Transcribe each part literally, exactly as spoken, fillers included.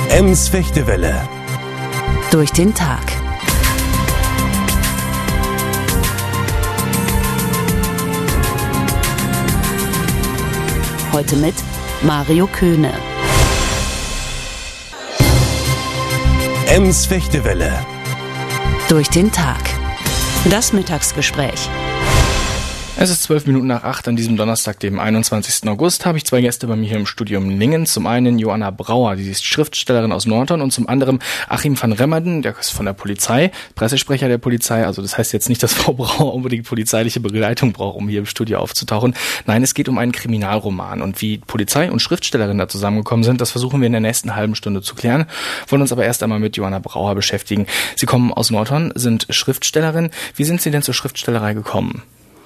Ems Fechtewelle. Durch den Tag. Heute mit Mario Köhne. Ems Fechtewelle. Durch den Tag. Das Mittagsgespräch. Es ist zwölf Minuten nach acht an diesem Donnerstag, dem einundzwanzigsten August, habe ich zwei Gäste bei mir hier im Studio in Lingen. Zum einen Joanna Brauer, die ist Schriftstellerin aus Norton, und zum anderen Achim van Remmerden, der ist von der Polizei, Pressesprecher der Polizei. Also das heißt jetzt nicht, dass Frau Brauer unbedingt polizeiliche Begleitung braucht, um hier im Studio aufzutauchen. Nein, es geht um einen Kriminalroman. Und wie Polizei und Schriftstellerin da zusammengekommen sind, das versuchen wir in der nächsten halben Stunde zu klären. Wollen uns aber erst einmal mit Joanna Brauer beschäftigen. Sie kommen aus Norton, sind Schriftstellerin. Wie sind Sie denn zur Schriftstellerei gekommen?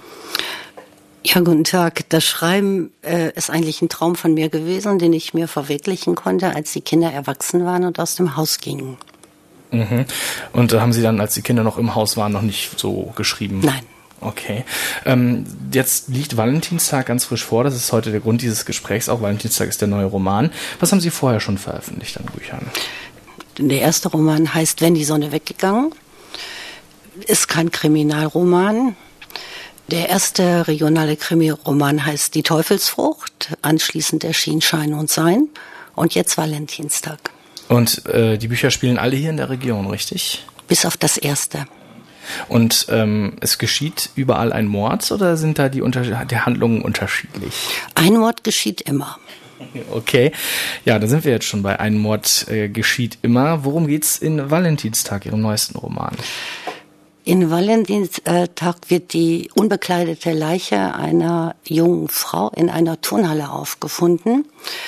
Ja, guten Tag. Das Schreiben äh, ist eigentlich ein Traum von mir gewesen, den ich mir verwirklichen konnte, als die Kinder erwachsen waren und aus dem Haus gingen. Mhm. Und da haben Sie dann, als die Kinder noch im Haus waren, noch nicht so geschrieben? Nein. Okay. Ähm, jetzt liegt Valentinstag ganz frisch vor. Das ist heute der Grund dieses Gesprächs. Auch Valentinstag ist der neue Roman. Was haben Sie vorher schon veröffentlicht an Büchern? Der erste Roman heißt Wenn die Sonne weggegangen. Ist kein Kriminalroman. Der erste regionale Krimi-Roman heißt Die Teufelsfrucht. Anschließend erschien Schein und Sein. Und jetzt Valentinstag. Und äh, die Bücher spielen alle hier in der Region, richtig? Bis auf das erste. Und ähm, es geschieht überall ein Mord, oder sind da die, Unter- die Handlungen unterschiedlich? Ein Mord geschieht immer. Okay, ja, da sind wir jetzt schon bei Ein Mord äh, geschieht immer. Worum geht's in Valentinstag, Ihrem neuesten Roman? In Valentinstag wird die unbekleidete Leiche einer jungen Frau in einer Turnhalle aufgefunden.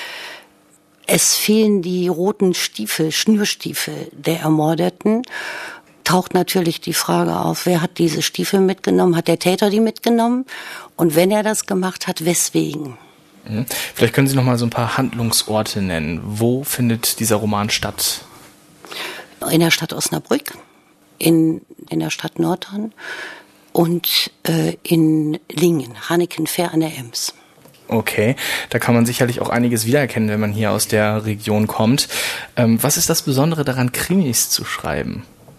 Es fehlen die roten Stiefel, Schnürstiefel der Ermordeten. Taucht natürlich die Frage auf, wer hat diese Stiefel mitgenommen? Hat der Täter die mitgenommen? Und wenn er das gemacht hat, weswegen? Mhm. Vielleicht können Sie noch mal so ein paar Handlungsorte nennen. Wo findet dieser Roman statt? In der Stadt Osnabrück. In, in der Stadt Norton und äh, in Lingen, Hanekenfähr an der Ems. Okay, da kann man sicherlich auch einiges wiedererkennen, wenn man hier aus der Region kommt. Ähm, was ist das Besondere daran, Krimis zu schreiben?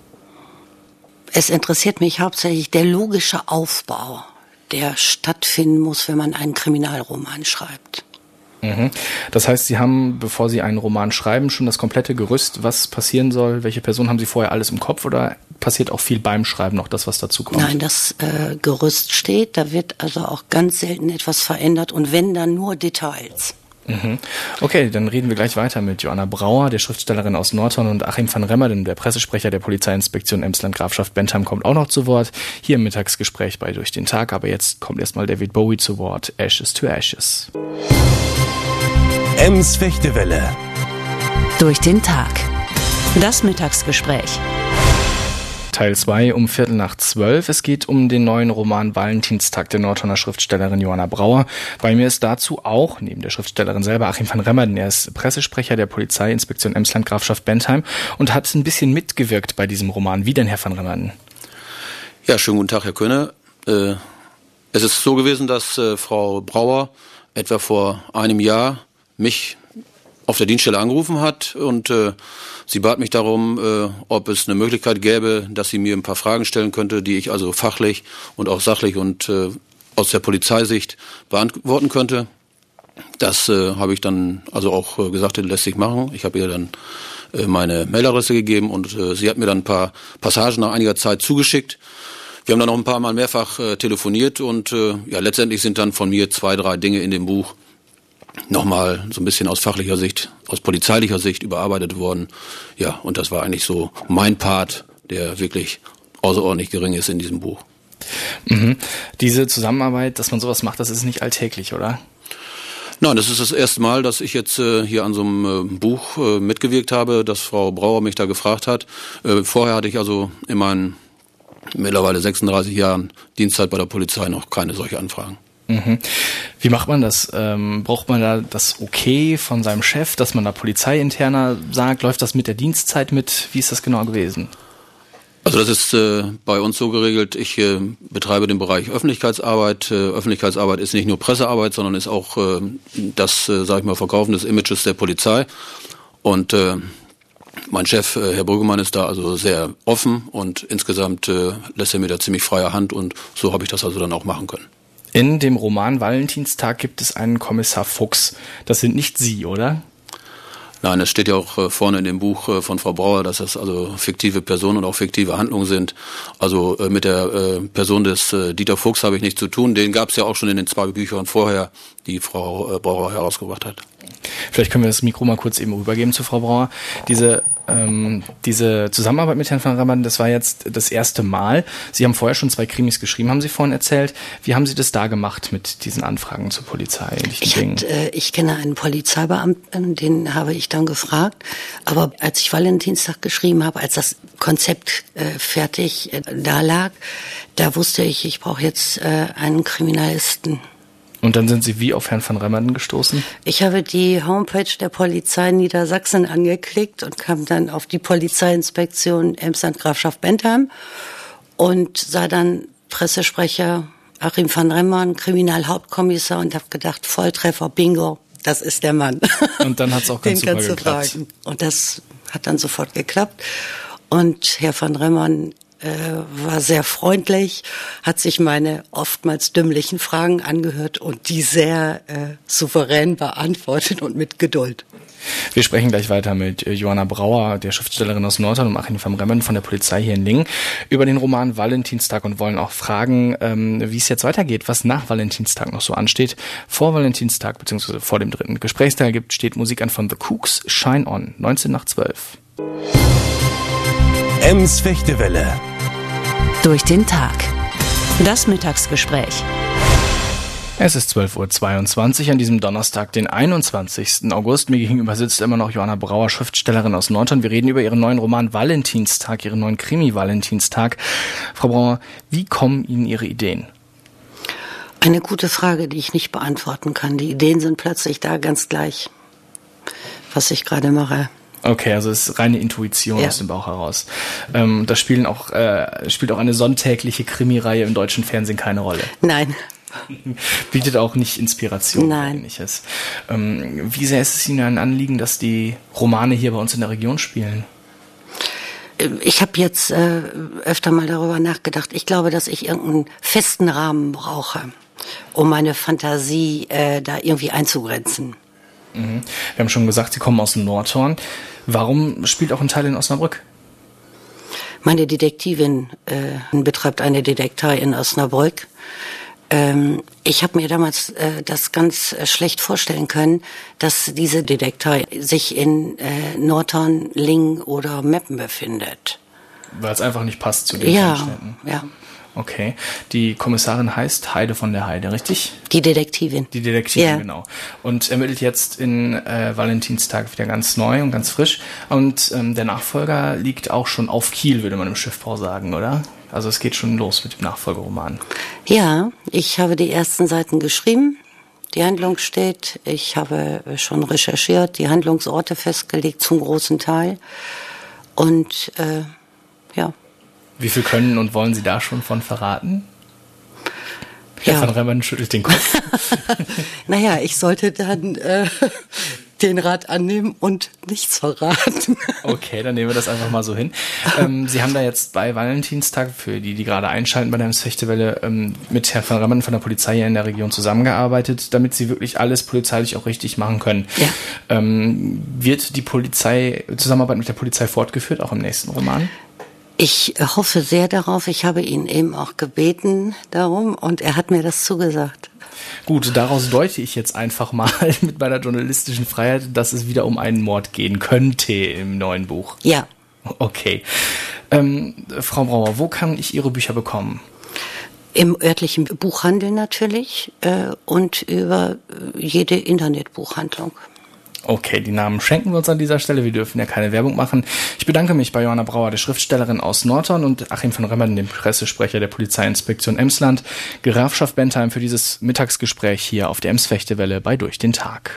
Es interessiert mich hauptsächlich der logische Aufbau, der stattfinden muss, wenn man einen Kriminalroman schreibt. Mhm. Das heißt, Sie haben, bevor Sie einen Roman schreiben, schon das komplette Gerüst, was passieren soll? Welche Person haben Sie vorher alles im Kopf, oder passiert auch viel beim Schreiben noch das, was dazu kommt? Nein, das äh, Gerüst steht, da wird also auch ganz selten etwas verändert, und wenn, dann nur Details. Mhm. Okay, dann reden wir gleich weiter mit Joanna Brauer, der Schriftstellerin aus Norton, und Achim van Remmerden, der Pressesprecher der Polizeiinspektion Emsland-Grafschaft Bentheim, kommt auch noch zu Wort, hier im Mittagsgespräch bei Durch den Tag. Aber jetzt kommt erstmal David Bowie zu Wort, Ashes to Ashes. Ems Fechtewelle. Durch den Tag. Das Mittagsgespräch. Teil zwei um Viertel nach zwölf. Es geht um den neuen Roman Valentinstag der Nortoner Schriftstellerin Joanna Brauer. Bei mir ist dazu auch, neben der Schriftstellerin selber, Achim van Remmerden. Er ist Pressesprecher der Polizeiinspektion Emsland-Grafschaft Bentheim und hat ein bisschen mitgewirkt bei diesem Roman. Wie denn, Herr van Remmerden? Ja, schönen guten Tag, Herr Köhne. Äh, es ist so gewesen, dass äh, Frau Brauer etwa vor einem Jahr mich auf der Dienststelle angerufen hat, und äh, sie bat mich darum, äh, ob es eine Möglichkeit gäbe, dass sie mir ein paar Fragen stellen könnte, die ich also fachlich und auch sachlich und äh, aus der Polizeisicht beantworten könnte. Das äh, habe ich dann also auch äh, gesagt, das lässt sich machen. Ich habe ihr dann äh, meine Mailadresse gegeben, und äh, sie hat mir dann ein paar Passagen nach einiger Zeit zugeschickt. Wir haben dann noch ein paar Mal mehrfach äh, telefoniert, und äh, ja, letztendlich sind dann von mir zwei, drei Dinge in dem Buch nochmal so ein bisschen aus fachlicher Sicht, aus polizeilicher Sicht überarbeitet worden. Ja, und das war eigentlich so mein Part, der wirklich außerordentlich gering ist in diesem Buch. Mhm. Diese Zusammenarbeit, dass man sowas macht, das ist nicht alltäglich, oder? Nein, das ist das erste Mal, dass ich jetzt äh, hier an so einem äh, Buch äh, mitgewirkt habe, dass Frau Brauer mich da gefragt hat. Äh, vorher hatte ich also in meinen mittlerweile sechsunddreißig Jahren Dienstzeit bei der Polizei noch keine solche Anfragen. Mhm. Wie macht man das? Ähm, braucht man da das Okay von seinem Chef, dass man da polizeiinterner sagt? Läuft das mit der Dienstzeit mit? Wie ist das genau gewesen? Also das ist äh, bei uns so geregelt, ich äh, betreibe den Bereich Öffentlichkeitsarbeit. Äh, Öffentlichkeitsarbeit ist nicht nur Pressearbeit, sondern ist auch äh, das, äh, sag ich mal, Verkaufen des Images der Polizei. Und äh, Mein Chef, äh, Herr Brüggemann, ist da also sehr offen und insgesamt äh, lässt er mir da ziemlich freie Hand und so habe ich das also dann auch machen können. In dem Roman Valentinstag gibt es einen Kommissar Fuchs. Das sind nicht Sie, oder? Nein, es steht ja auch äh, vorne in dem Buch äh, von Frau Brauer, dass das also fiktive Personen und auch fiktive Handlungen sind. Also äh, mit der äh, Person des äh, Dieter Fuchs habe ich nichts zu tun. Den gab es ja auch schon in den zwei Büchern vorher, die Frau äh, Brauer herausgebracht hat. Vielleicht können wir das Mikro mal kurz eben rübergeben zu Frau Brauer. Diese ähm, diese Zusammenarbeit mit Herrn van Remaden, das war jetzt das erste Mal. Sie haben vorher schon zwei Krimis geschrieben, haben Sie vorhin erzählt. Wie haben Sie das da gemacht mit diesen Anfragen zur Polizei? Ich, hat, äh, ich kenne einen Polizeibeamten, den habe ich dann gefragt. Aber als ich Valentinstag geschrieben habe, als das Konzept äh, fertig äh, da lag, da wusste ich, ich brauche jetzt äh, einen Kriminalisten. Und dann sind Sie wie auf Herrn van Remaden gestoßen? Ich habe die Homepage der Polizei Niedersachsen angeklickt und kam dann auf die Polizeiinspektion Emsland Grafschaft Bentheim und sah dann Pressesprecher Achim van Remaden, Kriminalhauptkommissar und habe gedacht, Volltreffer, Bingo, das ist der Mann. Und dann hat es auch ganz Den super geklappt. Fragen. Und das hat dann sofort geklappt. Und Herr van Remaden war sehr freundlich, hat sich meine oftmals dümmlichen Fragen angehört und die sehr äh, souverän beantwortet und mit Geduld. Wir sprechen gleich weiter mit Johanna Brauer, der Schriftstellerin aus Norton, und Achim van Remaden von der Polizei hier in Lingen über den Roman Valentinstag und wollen auch fragen, ähm, wie es jetzt weitergeht, was nach Valentinstag noch so ansteht. Vor Valentinstag bzw. vor dem dritten Gesprächsteil gibt, steht Musik an von The Kooks, Shine On, neunzehn nach zwölf. Ems Fechtewelle. Durch den Tag. Das Mittagsgespräch. Es ist zwölf Uhr zweiundzwanzig an diesem Donnerstag, den einundzwanzigsten August. Mir gegenüber sitzt immer noch Johanna Brauer, Schriftstellerin aus Norton. Wir reden über ihren neuen Roman Valentinstag, ihren neuen Krimi Valentinstag. Frau Brauer, wie kommen Ihnen Ihre Ideen? Eine gute Frage, die ich nicht beantworten kann. Die Ideen sind plötzlich da, ganz gleich, was ich gerade mache. Okay, also es ist reine Intuition ja. aus dem Bauch heraus. Ähm, das spielen auch, äh, spielt auch eine sonntägliche Krimireihe im deutschen Fernsehen keine Rolle. Nein. Bietet auch nicht Inspiration. Nein. Ähnliches. Ähm, wie sehr ist es Ihnen ein Anliegen, dass die Romane hier bei uns in der Region spielen? Ich habe jetzt äh, öfter mal darüber nachgedacht. Ich glaube, dass ich irgendeinen festen Rahmen brauche, um meine Fantasie äh, da irgendwie einzugrenzen. Mhm. Wir haben schon gesagt, Sie kommen aus Norton. Warum spielt auch ein Teil in Osnabrück? Meine Detektivin äh, betreibt eine Detektei in Osnabrück. Ähm, ich habe mir damals äh, das ganz äh, schlecht vorstellen können, dass diese Detektei sich in äh, Norton, Lingen oder Meppen befindet. Weil es einfach nicht passt zu den ja, Städten. Ja. Okay. Die Kommissarin heißt Heide von der Heide, richtig? Die Detektivin. Die Detektivin, ja. Genau. Und ermittelt jetzt in äh, Valentinstag wieder ganz neu und ganz frisch. Und ähm, der Nachfolger liegt auch schon auf Kiel, würde man im Schiffbau sagen, oder? Also es geht schon los mit dem Nachfolgeroman. Ja, ich habe die ersten Seiten geschrieben. Die Handlung steht. Ich habe schon recherchiert, die Handlungsorte festgelegt zum großen Teil. Und äh, ja. Wie viel können und wollen Sie da schon von verraten? Ja. Herr van Remaden schüttelt den Kopf. Naja, ich sollte dann äh, den Rat annehmen und nichts verraten. Okay, dann nehmen wir das einfach mal so hin. Ähm, Sie haben da jetzt bei Valentinstag, für die, die gerade einschalten bei der Ems Fechtewelle, ähm, mit Herrn van Remaden von der Polizei hier in der Region zusammengearbeitet, damit Sie wirklich alles polizeilich auch richtig machen können. Ja. Ähm, wird die Polizei, Zusammenarbeit mit der Polizei fortgeführt, auch im nächsten Roman? Ich hoffe sehr darauf. Ich habe ihn eben auch gebeten darum und er hat mir das zugesagt. Gut, daraus deute ich jetzt einfach mal mit meiner journalistischen Freiheit, dass es wieder um einen Mord gehen könnte im neuen Buch. Ja. Okay. Ähm, Frau Brauer, wo kann ich Ihre Bücher bekommen? Im örtlichen Buchhandel natürlich äh, und über jede Internetbuchhandlung. Okay, die Namen schenken wir uns an dieser Stelle. Wir dürfen ja keine Werbung machen. Ich bedanke mich bei Johanna Brauer, der Schriftstellerin aus Norton, und Achim van Remaden, dem Pressesprecher der Polizeiinspektion Emsland, Grafschaft Bentheim, für dieses Mittagsgespräch hier auf der Ems Fechtewelle bei Durch den Tag.